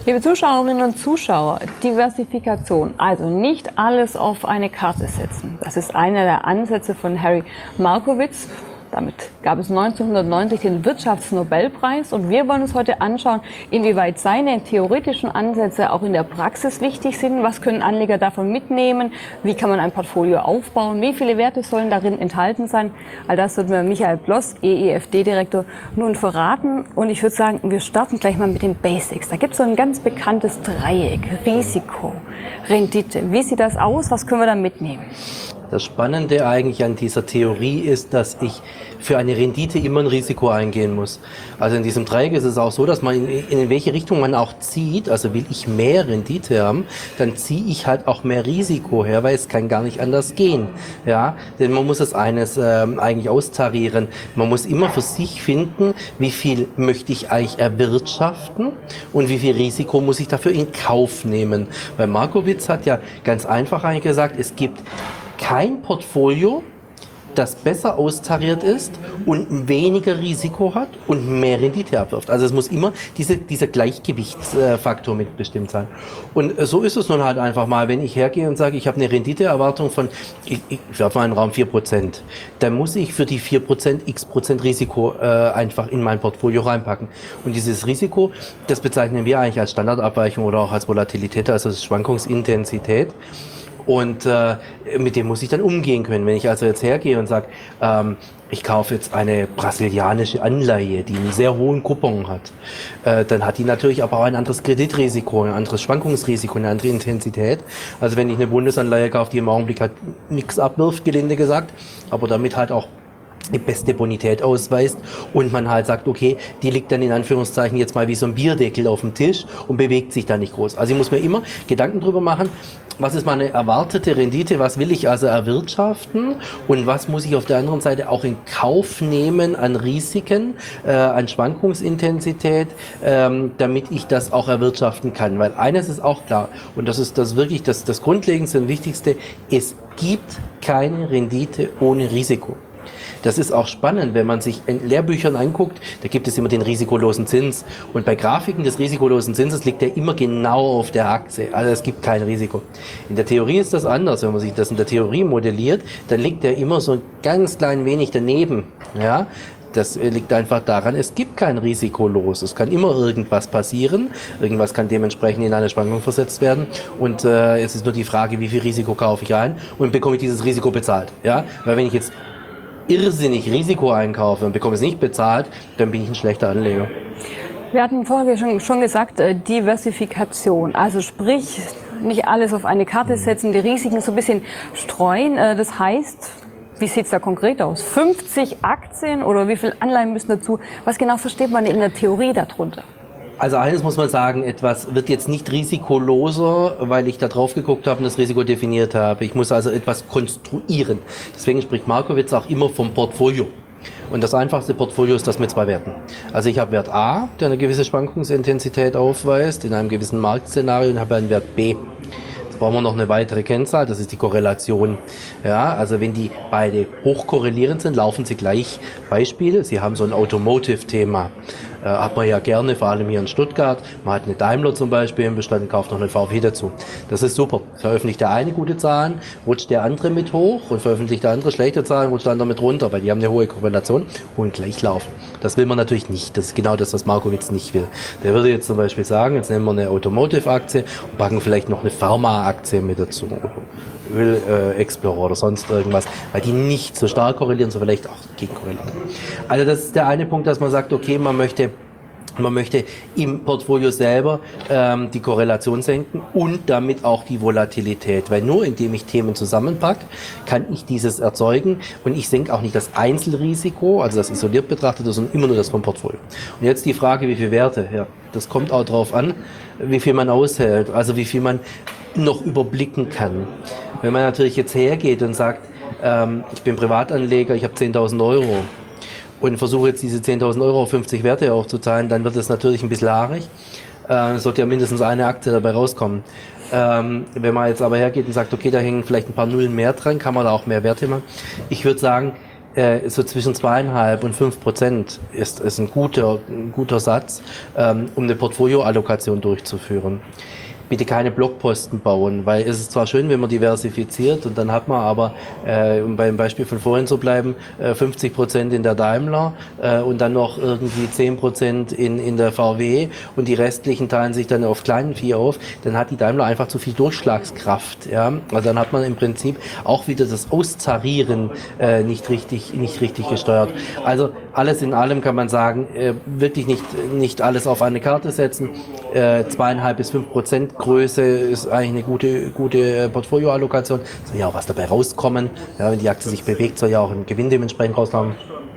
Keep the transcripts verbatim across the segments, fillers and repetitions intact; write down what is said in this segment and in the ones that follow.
Liebe Zuschauerinnen und Zuschauer, Diversifikation, also nicht alles auf eine Karte setzen. Das ist einer der Ansätze von Harry Markowitz. Damit gab es neunzehnhundertneunzig den Wirtschaftsnobelpreis und wir wollen uns heute anschauen, inwieweit seine theoretischen Ansätze auch in der Praxis wichtig sind. Was können Anleger davon mitnehmen? Wie kann man ein Portfolio aufbauen? Wie viele Werte sollen darin enthalten sein? All das wird mir Michael Bloss, E E F D-Direktor, nun verraten. Und ich würde sagen, wir starten gleich mal mit den Basics. Da gibt es so ein ganz bekanntes Dreieck: Risiko, Rendite. Wie sieht das aus? Was können wir da mitnehmen? Das Spannende eigentlich an dieser Theorie ist, dass ich für eine Rendite immer ein Risiko eingehen muss. Also in diesem Dreieck ist es auch so, dass man in, in welche Richtung man auch zieht, also will ich mehr Rendite haben, dann ziehe ich halt auch mehr Risiko her, weil es kann gar nicht anders gehen. Ja, denn man muss das eines äh, eigentlich austarieren. Man muss immer für sich finden, wie viel möchte ich eigentlich erwirtschaften und wie viel Risiko muss ich dafür in Kauf nehmen. Weil Markowitz hat ja ganz einfach eigentlich gesagt, es gibt kein Portfolio, das besser austariert ist und weniger Risiko hat und mehr Rendite abwirft. Also es muss immer diese, dieser Gleichgewichtsfaktor mitbestimmt sein. Und so ist es nun halt einfach mal, wenn ich hergehe und sage, ich habe eine Renditeerwartung von, ich, ich werfe mal einen Raum vier Prozent, dann muss ich für die vier Prozent x Prozent Risiko äh, einfach in mein Portfolio reinpacken. Und dieses Risiko, das bezeichnen wir eigentlich als Standardabweichung oder auch als Volatilität, also Schwankungsintensität. Und äh, mit dem muss ich dann umgehen können. Wenn ich also jetzt hergehe und sage, ähm, ich kaufe jetzt eine brasilianische Anleihe, die einen sehr hohen Coupon hat, äh, dann hat die natürlich aber auch ein anderes Kreditrisiko, ein anderes Schwankungsrisiko, eine andere Intensität. Also wenn ich eine Bundesanleihe kaufe, die im Augenblick halt nichts abwirft, gelinde gesagt, aber damit halt auch die beste Bonität ausweist und man halt sagt, okay, die liegt dann in Anführungszeichen jetzt mal wie so ein Bierdeckel auf dem Tisch und bewegt sich da nicht groß. Also ich muss mir immer Gedanken drüber machen, was ist meine erwartete Rendite, was will ich also erwirtschaften und was muss ich auf der anderen Seite auch in Kauf nehmen an Risiken, äh, an Schwankungsintensität, ähm, damit ich das auch erwirtschaften kann. Weil eines ist auch klar und das ist das wirklich das, das Grundlegendste und Wichtigste, es gibt keine Rendite ohne Risiko. Das ist auch spannend, wenn man sich in Lehrbüchern anguckt, da gibt es immer den risikolosen Zins. Und bei Grafiken des risikolosen Zinses liegt er immer genau auf der Achse. Also es gibt kein Risiko. In der Theorie ist das anders. Wenn man sich das in der Theorie modelliert, dann liegt er immer so ein ganz klein wenig daneben. Ja? Das liegt einfach daran, es gibt kein Risiko los. Es kann immer irgendwas passieren. Irgendwas kann dementsprechend in eine Schwankung versetzt werden. Und äh, es ist nur die Frage, wie viel Risiko kaufe ich ein und bekomme ich dieses Risiko bezahlt. Ja? Weil wenn ich jetzt irrsinnig Risiko einkaufe und bekomme es nicht bezahlt, dann bin ich ein schlechter Anleger. Wir hatten vorher schon, schon gesagt, äh, Diversifikation, also sprich, nicht alles auf eine Karte setzen, die Risiken so ein bisschen streuen. Äh, das heißt, wie sieht es da konkret aus? fünfzig Aktien oder wie viele Anleihen müssen dazu? Was genau versteht man in der Theorie darunter? Also eines muss man sagen, etwas wird jetzt nicht risikoloser, weil ich da drauf geguckt habe und das Risiko definiert habe. Ich muss also etwas konstruieren. Deswegen spricht Markowitz auch immer vom Portfolio. Und das einfachste Portfolio ist das mit zwei Werten. Also ich habe Wert A, der eine gewisse Schwankungsintensität aufweist, in einem gewissen Marktszenario, und habe einen Wert B. Jetzt brauchen wir noch eine weitere Kennzahl, das ist die Korrelation. Ja, also wenn die beide hochkorrelierend sind, laufen sie gleich. Beispiel, Sie haben so ein Automotive-Thema. Äh, hat man ja gerne, vor allem hier in Stuttgart. Man hat eine Daimler zum Beispiel im Bestand und kauft noch eine VW dazu. Das ist super. Veröffentlicht der eine gute Zahlen, rutscht der andere mit hoch und veröffentlicht der andere schlechte Zahlen, rutscht der andere mit runter, weil die haben eine hohe Korrelation und gleich laufen. Das will man natürlich nicht. Das ist genau das, was Markowitz nicht will. Der würde jetzt zum Beispiel sagen, jetzt nehmen wir eine Automotive-Aktie und packen vielleicht noch eine Pharma-Aktie mit dazu. Will äh, Explorer oder sonst irgendwas, weil die nicht so stark korrelieren, so vielleicht auch gegenkorrelieren. Also das ist der eine Punkt, dass man sagt, okay, man möchte man möchte im Portfolio selber ähm, die Korrelation senken und damit auch die Volatilität, weil nur indem ich Themen zusammenpacke, kann ich dieses erzeugen und ich senke auch nicht das Einzelrisiko, also das isoliert betrachtet, sondern immer nur das vom Portfolio. Und jetzt die Frage, wie viele Werte? Ja, das kommt auch drauf an, wie viel man aushält, also wie viel man noch überblicken kann. Wenn man natürlich jetzt hergeht und sagt, ähm, ich bin Privatanleger, ich habe zehntausend Euro und versuche jetzt diese zehntausend Euro auf fünfzig Werte aufzuteilen, dann wird es natürlich ein bisschen haarig. Äh, es sollte ja mindestens eine Aktie dabei rauskommen. Ähm, wenn man jetzt aber hergeht und sagt, okay, da hängen vielleicht ein paar Nullen mehr dran, kann man da auch mehr Werte machen. Ich würde sagen, äh, so zwischen zweieinhalb und fünf Prozent ist, ist ein guter, ein guter Satz, ähm, um eine Portfolioallokation durchzuführen. Bitte keine Blockposten bauen, weil es ist zwar schön, wenn man diversifiziert und dann hat man aber, äh, um beim Beispiel von vorhin zu bleiben, äh, fünfzig Prozent in der Daimler äh, und dann noch irgendwie zehn Prozent in, in der V W und die restlichen teilen sich dann auf kleinen Vieh auf, dann hat die Daimler einfach zu viel Durchschlagskraft. Ja? Also dann hat man im Prinzip auch wieder das Auszarieren äh, nicht richtig, nicht richtig gesteuert. Also alles in allem kann man sagen, äh, wirklich nicht, nicht alles auf eine Karte setzen, äh, zweieinhalb bis fünf Prozent Größe ist eigentlich eine gute, gute Portfolioallokation. Soll ja auch was dabei rauskommen. Ja, wenn die Aktie sich bewegt, soll ja auch ein Gewinn dementsprechend rauskommen.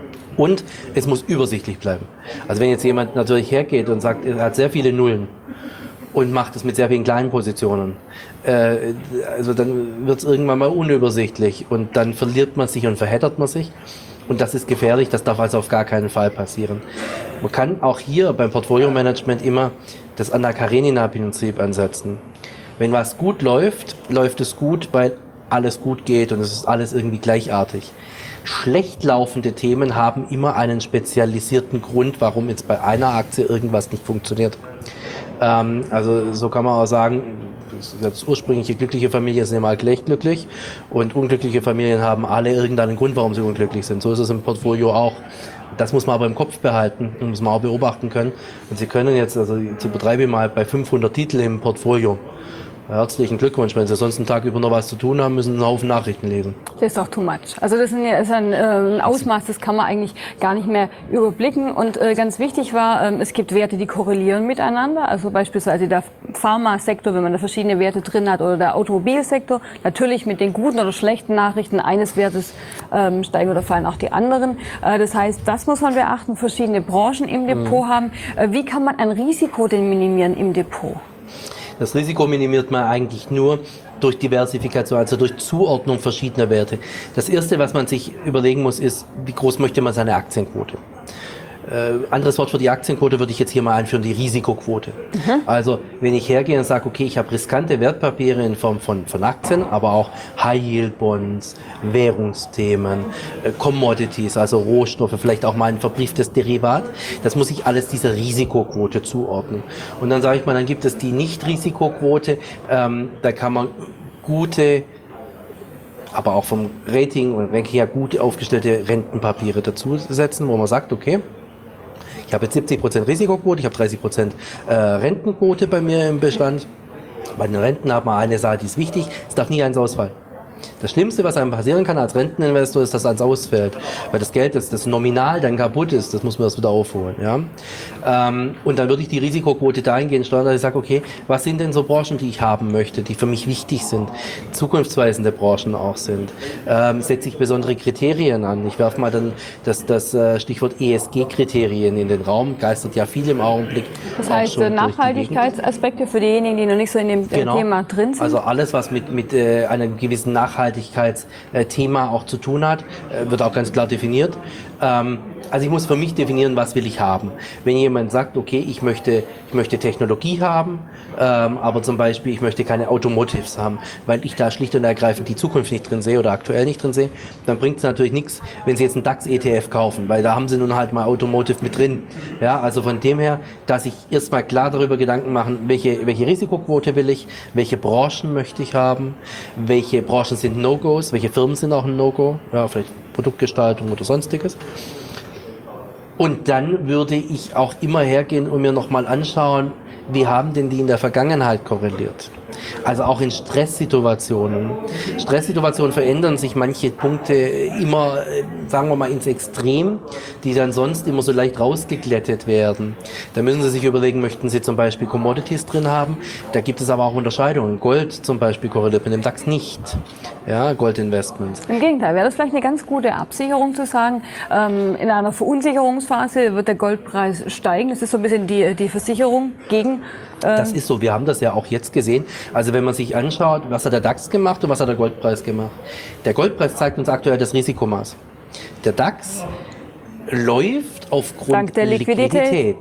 Und es muss übersichtlich bleiben. Also wenn jetzt jemand natürlich hergeht und sagt, er hat sehr viele Nullen und macht es mit sehr vielen kleinen Positionen, äh, also dann wird es irgendwann mal unübersichtlich und dann verliert man sich und verheddert man sich. Und das ist gefährlich, das darf also auf gar keinen Fall passieren. Man kann auch hier beim Portfolio-Management immer das Anna Karenina-Prinzip ansetzen. Wenn was gut läuft, läuft es gut, weil alles gut geht und es ist alles irgendwie gleichartig. Schlecht laufende Themen haben immer einen spezialisierten Grund, warum jetzt bei einer Aktie irgendwas nicht funktioniert. Ähm, also so kann man auch sagen, das ursprüngliche glückliche Familien sind immer gleich glücklich und unglückliche Familien haben alle irgendeinen Grund, warum sie unglücklich sind. So ist es im Portfolio auch. Das muss man aber im Kopf behalten und muss man auch beobachten können. Und Sie können jetzt, also jetzt übertreibe ich mal, bei fünfhundert Titel im Portfolio. Herzlichen Glückwunsch. Wenn Sie sonst einen Tag über noch was zu tun haben, müssen Sie einen Haufen Nachrichten lesen. Das ist auch too much. Also das ist ein, äh, ein Ausmaß, das kann man eigentlich gar nicht mehr überblicken. Und äh, ganz wichtig war, äh, es gibt Werte, die korrelieren miteinander. Also beispielsweise der Pharmasektor, wenn man da verschiedene Werte drin hat, oder der Automobilsektor. Natürlich mit den guten oder schlechten Nachrichten eines Wertes ähm, steigen oder fallen auch die anderen. Äh, das heißt, das muss man beachten, verschiedene Branchen im Depot mhm. haben. Äh, wie kann man ein Risiko denn minimieren im Depot? Das Risiko minimiert man eigentlich nur durch Diversifikation, also durch Zuordnung verschiedener Werte. Das Erste, was man sich überlegen muss, ist, wie groß möchte man seine Aktienquote? Äh, anderes Wort für die Aktienquote würde ich jetzt hier mal einführen, die Risikoquote. Mhm. Also wenn ich hergehe und sage, okay, ich habe riskante Wertpapiere in Form von, von Aktien, aber auch High-Yield-Bonds, Währungsthemen, äh, Commodities, also Rohstoffe, vielleicht auch mal ein verbrieftes Derivat, das muss ich alles dieser Risikoquote zuordnen. Und dann sage ich mal, dann gibt es die Nicht-Risikoquote, ähm, da kann man gute, aber auch vom Rating und Ranking her gut aufgestellte Rentenpapiere dazu setzen, wo man sagt, okay, ich habe jetzt siebzig Prozent Risikoquote, ich habe dreißig Prozent äh, Rentenquote bei mir im Bestand. Bei den Renten hat man eine Sache, die ist wichtig, es darf nie eins ausfallen. Das Schlimmste, was einem passieren kann als Renteninvestor, ist, dass eins ausfällt. Weil das Geld, das, das nominal dann kaputt ist, das muss man erst wieder aufholen. Ja? Ähm, und dann würde ich die Risikoquote dahingehend steuern, dass ich sage, okay, was sind denn so Branchen, die ich haben möchte, die für mich wichtig sind, zukunftsweisende Branchen auch sind. Ähm, setze ich besondere Kriterien an. Ich werfe mal dann das, das äh, Stichwort E S G-Kriterien in den Raum, geistert ja viel im Augenblick. Das heißt, Nachhaltigkeitsaspekte für diejenigen, die noch nicht so in dem genau. Thema drin sind? Also alles, was mit, mit äh, einem gewissen Nachhaltigkeitsthema auch zu tun hat, äh, wird auch ganz klar definiert. Ähm, also ich muss für mich definieren, was will ich haben. Wenn jemand sagt, okay, ich möchte, ich möchte Technologie haben, ähm, aber zum Beispiel ich möchte keine Automotives haben, weil ich da schlicht und ergreifend die Zukunft nicht drin sehe oder aktuell nicht drin sehe, dann bringt es natürlich nichts, wenn Sie jetzt einen DAX-E T F kaufen, weil da haben Sie nun halt mal Automotive mit drin. Ja, also von dem her, dass ich erstmal klar darüber Gedanken machen, welche, welche Risikoquote will ich, welche Branchen möchte ich haben, welche Branchen sind No-Gos, welche Firmen sind auch ein No-Go, ja, vielleicht Produktgestaltung oder sonstiges. Und dann würde ich auch immer hergehen und mir nochmal anschauen, wie haben denn die in der Vergangenheit korreliert? Also auch in Stresssituationen. Stresssituationen verändern sich manche Punkte immer, sagen wir mal, ins Extrem, die dann sonst immer so leicht rausgeglättet werden. Da müssen Sie sich überlegen, möchten Sie zum Beispiel Commodities drin haben? Da gibt es aber auch Unterscheidungen. Gold zum Beispiel korreliert mit dem DAX nicht. Ja, Goldinvestments. Im Gegenteil, wäre das vielleicht eine ganz gute Absicherung zu sagen, ähm, in einer Verunsicherungsphase wird der Goldpreis steigen. Das ist so ein bisschen die, die Versicherung gegen... Ähm das ist so, wir haben das ja auch jetzt gesehen. Also wenn man sich anschaut, was hat der DAX gemacht und was hat der Goldpreis gemacht. Der Goldpreis zeigt uns aktuell das Risikomaß. Der DAX läuft aufgrund Dank der Liquidität. Liquidität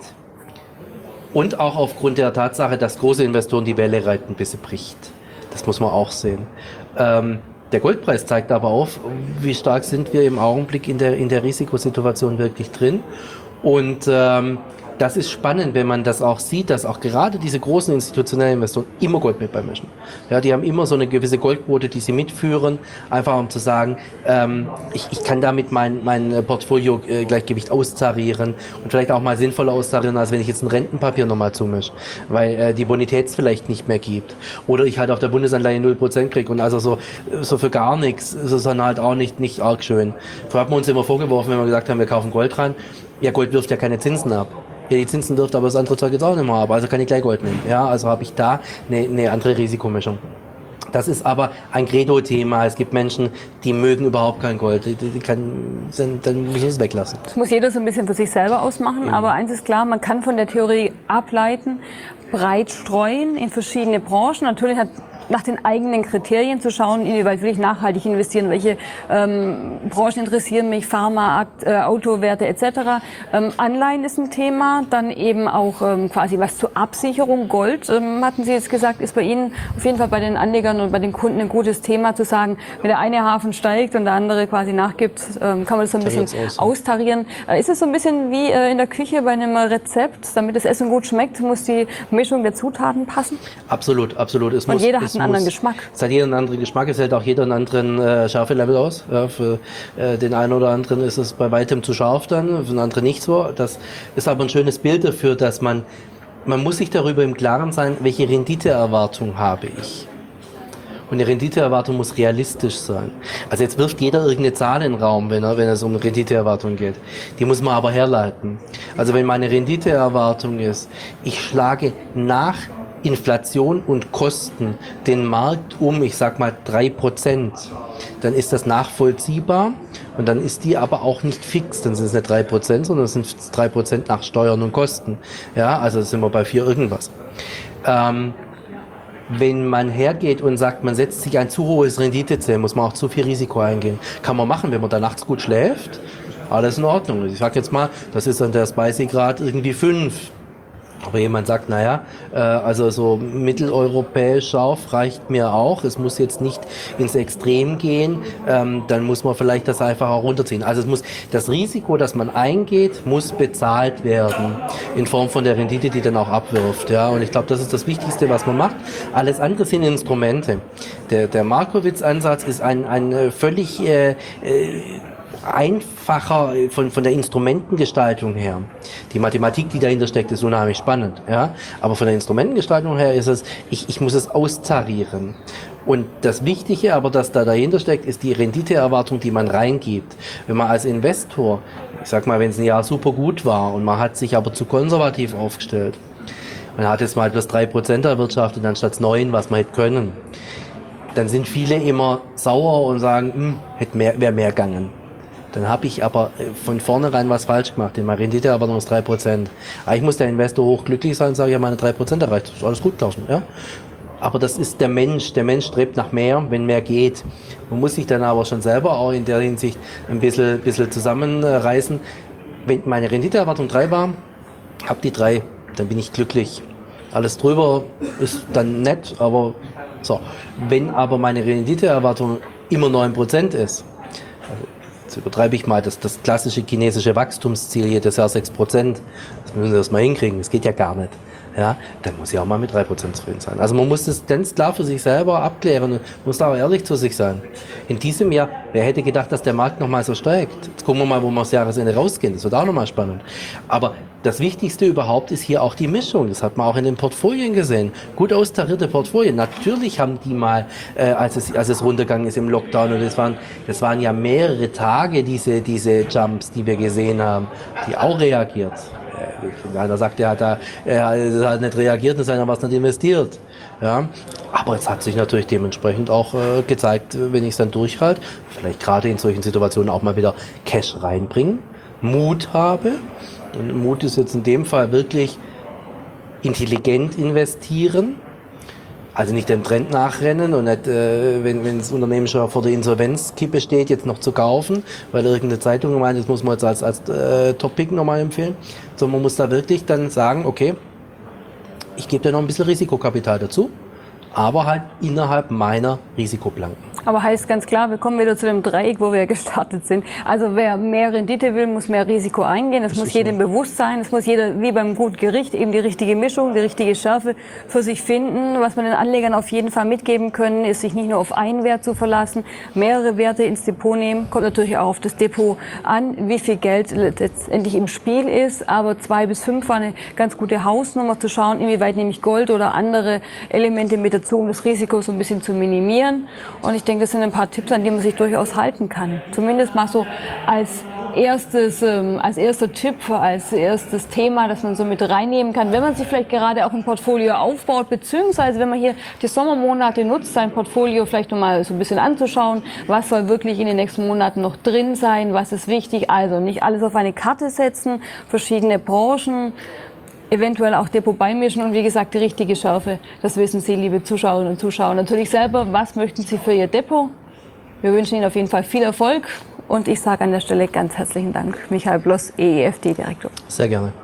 und auch aufgrund der Tatsache, dass große Investoren die Welle reiten, bis sie bricht. Das muss man auch sehen. Ähm, Der Goldpreis zeigt aber auf, wie stark sind wir im Augenblick in der, in der Risikosituation wirklich drin. Und ähm, das ist spannend, wenn man das auch sieht, dass auch gerade diese großen institutionellen Investoren immer Gold mit beimischen. Ja, die haben immer so eine gewisse Goldquote, die sie mitführen, einfach um zu sagen, ähm, ich, ich kann damit mein, mein Portfolio-Gleichgewicht austarieren und vielleicht auch mal sinnvoller austarieren, als wenn ich jetzt ein Rentenpapier nochmal zumische, weil äh, die Bonität es vielleicht nicht mehr gibt. Oder ich halt auf der Bundesanleihe null Prozent kriege und also so, so für gar nichts, das ist dann halt auch nicht, nicht arg schön. Vorher haben wir uns immer vorgeworfen, wenn wir gesagt haben, wir kaufen Gold rein, ja, Gold wirft ja keine Zinsen ab. Ja, die Zinsen dürfte aber das andere Zeug jetzt auch nicht mehr haben, also kann ich gleich Gold nehmen. Ja, also habe ich da eine, eine andere Risikomischung. Das ist aber ein Credo-Thema. Es gibt Menschen, die mögen überhaupt kein Gold. Die, die kann, dann, dann muss ich es weglassen. Das muss jeder so ein bisschen für sich selber ausmachen. Mhm. Aber eins ist klar, man kann von der Theorie ableiten, breit streuen in verschiedene Branchen. Natürlich hat nach den eigenen Kriterien zu schauen, inwieweit will ich nachhaltig investieren, welche ähm, Branchen interessieren mich, Pharma, äh, Autowerte et cetera. Ähm, Anleihen ist ein Thema, dann eben auch ähm, quasi was zur Absicherung. Gold, ähm, hatten Sie jetzt gesagt, ist bei Ihnen auf jeden Fall bei den Anlegern und bei den Kunden ein gutes Thema zu sagen, wenn der eine Hafen steigt und der andere quasi nachgibt, ähm, kann man das so ein bisschen aus, austarieren. Äh, ist es so ein bisschen wie äh, in der Küche bei einem Rezept, damit das Essen gut schmeckt, muss die Mischung der Zutaten passen? Absolut, absolut. Es und muss, jeder hat es einen anderen Geschmack. Es hat jeder einen anderen Geschmack, es hält auch jeder einen anderen äh, Schärfelevel aus. Ja, für äh, den einen oder anderen ist es bei weitem zu scharf dann, für den anderen nicht so. Das ist aber ein schönes Bild dafür, dass man, man muss sich darüber im Klaren sein, welche Renditeerwartung habe ich. Und die Renditeerwartung muss realistisch sein. Also jetzt wirft jeder irgendeine Zahl in den Raum, wenn, er, wenn es um Renditeerwartung geht. Die muss man aber herleiten. Also wenn meine Renditeerwartung ist, ich schlage nach Inflation und Kosten den Markt um, ich sag mal drei Prozent, dann ist das nachvollziehbar und dann ist die aber auch nicht fix, dann sind es nicht drei Prozent, sondern es sind drei Prozent nach Steuern und Kosten. Ja, also sind wir bei vier irgendwas. Ähm, wenn man hergeht und sagt, man setzt sich ein zu hohes Renditeziel, muss man auch zu viel Risiko eingehen. Kann man machen, wenn man da nachts gut schläft, alles in Ordnung. Ich sag jetzt mal, das ist dann der Spicy-Grad irgendwie fünf. Aber jemand sagt, naja, äh, also so mitteleuropäisch scharf reicht mir auch. Es muss jetzt nicht ins Extrem gehen. Ähm, dann muss man vielleicht das einfach auch runterziehen. Also es muss, das Risiko, das man eingeht, muss bezahlt werden. In Form von der Rendite, die dann auch abwirft. Ja, und ich glaube, das ist das Wichtigste, was man macht. Alles andere sind Instrumente. Der, der Markowitz-Ansatz ist ein, ein völlig äh, äh, einfacher von, von der Instrumentengestaltung her. Die Mathematik, die dahinter steckt, ist unheimlich spannend. Ja? Aber von der Instrumentengestaltung her ist es, ich, ich muss es austarieren. Und das Wichtige aber, das da dahinter steckt, ist die Renditeerwartung, die man reingibt. Wenn man als Investor, ich sag mal, wenn es ein Jahr super gut war und man hat sich aber zu konservativ aufgestellt, man hat jetzt mal plus drei Prozent erwirtschaftet anstatt neun, was man hätte können, dann sind viele immer sauer und sagen, hm, hätte mehr, wäre mehr gegangen. Dann habe ich aber von vornherein was falsch gemacht. In meiner Renditeerwartung ist drei Prozent. Eigentlich muss der Investor hochglücklich sein und sagen, ja, meine drei Prozent erreicht. Das ist alles gut, Klausen. Ja? Aber das ist der Mensch. Der Mensch strebt nach mehr, wenn mehr geht. Man muss sich dann aber schon selber auch in der Hinsicht ein bisschen, bisschen zusammenreißen. Wenn meine Renditeerwartung drei war, hab die drei, dann bin ich glücklich. Alles drüber ist dann nett, aber so. Wenn aber meine Renditeerwartung immer neun Prozent ist, also jetzt übertreibe ich mal, das, das klassische chinesische Wachstumsziel jedes Jahr sechs Prozent. Das müssen wir erst mal hinkriegen, das geht ja gar nicht. Ja, dann muss ich auch mal mit drei Prozent zufrieden sein. Also man muss das ganz klar für sich selber abklären und muss da auch ehrlich zu sich sein. In diesem Jahr, wer hätte gedacht, dass der Markt nochmal so steigt? Jetzt gucken wir mal, wo wir aufs Jahresende rausgehen. Das wird auch nochmal spannend. Aber das Wichtigste überhaupt ist hier auch die Mischung. Das hat man auch in den Portfolien gesehen. Gut austarierte Portfolien. Natürlich haben die mal, äh, als es, als es runtergegangen ist im Lockdown, und das waren, das waren ja mehrere Tage, diese, diese Jumps, die wir gesehen haben, die auch reagiert. Einer sagt, er hat, da, er hat nicht reagiert, es ist einer was nicht investiert. Ja? Aber es hat sich natürlich dementsprechend auch äh, gezeigt, wenn ich es dann durchhalte, vielleicht gerade in solchen Situationen auch mal wieder Cash reinbringen, Mut habe. Und Mut ist jetzt in dem Fall wirklich intelligent investieren. Also nicht dem Trend nachrennen und nicht, äh, wenn, wenn das Unternehmen schon vor der Insolvenzkippe steht, jetzt noch zu kaufen, weil irgendeine Zeitung meint, das muss man jetzt als, als äh, Top-Pick nochmal empfehlen. Sondern man muss da wirklich dann sagen, okay, ich gebe da noch ein bisschen Risikokapital dazu, aber halt innerhalb meiner Risikoplanken. Aber heißt ganz klar, wir kommen wieder zu dem Dreieck, wo wir gestartet sind. Also wer mehr Rendite will, muss mehr Risiko eingehen. Das, das muss jedem bewusst sein. Es muss jeder, wie beim guten Gericht, eben die richtige Mischung, die richtige Schärfe für sich finden. Was wir den Anlegern auf jeden Fall mitgeben können, ist, sich nicht nur auf einen Wert zu verlassen, mehrere Werte ins Depot nehmen. Kommt natürlich auch auf das Depot an, wie viel Geld letztendlich im Spiel ist. Aber zwei bis fünf war eine ganz gute Hausnummer, zu schauen, inwieweit nehme ich Gold oder andere Elemente mit dazu, um das Risiko so ein bisschen zu minimieren. Und ich Ich denke, das sind ein paar Tipps, an denen man sich durchaus halten kann. Zumindest mal so als erstes, ähm, als erster Tipp, als erstes Thema, das man so mit reinnehmen kann, wenn man sich vielleicht gerade auch ein Portfolio aufbaut, beziehungsweise wenn man hier die Sommermonate nutzt, sein Portfolio vielleicht nochmal so ein bisschen anzuschauen, was soll wirklich in den nächsten Monaten noch drin sein, was ist wichtig. Also nicht alles auf eine Karte setzen, verschiedene Branchen, eventuell auch Depot beimischen und wie gesagt die richtige Schärfe. Das wissen Sie, liebe Zuschauerinnen und Zuschauer, natürlich selber. Was möchten Sie für Ihr Depot? Wir wünschen Ihnen auf jeden Fall viel Erfolg und ich sage an der Stelle ganz herzlichen Dank. Michael Bloss, E E F D-Direktor. Sehr gerne.